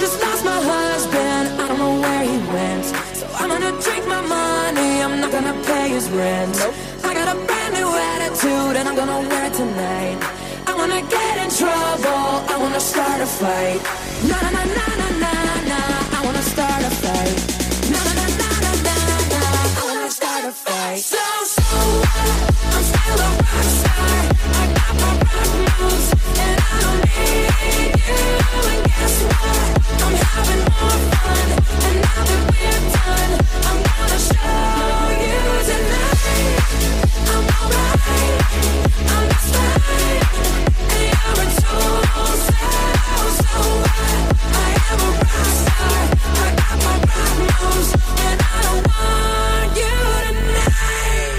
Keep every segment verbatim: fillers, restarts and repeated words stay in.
just lost my husband, I don't know where he went. So I'm gonna drink my money, I'm not gonna pay his rent. Nope. I got a brand new attitude and I'm gonna wear it tonight. I wanna get in trouble, I wanna start a fight. Na na na na na na na, I wanna start a fight. Na na na na na na na, I wanna start a fight. So so what? I'm still a rock star. I got my rock moves and I don't need you. And guess what? I'm having more fun. And now that we're done, I'm gonna show you tonight. I'm alright, I'm just fine. And you're a total so, so what? I am a rock star. I got my rock moves and I don't want you tonight.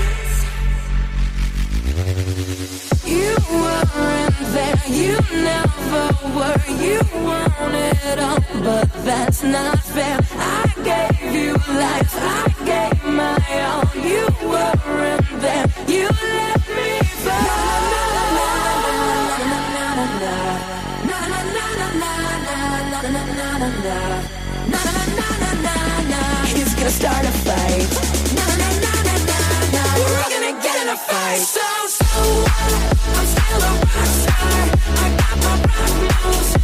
You weren't there, you never were. You wanted all, but that's not fair. I gave you life, I gave my all. You weren't there, you let me fall. Na na na na na na na na na na na na na na na na. He's gonna start a fight. Na na na na na na. We're gonna get in a fight. So so what? I'm still a rock star. I got my rock moves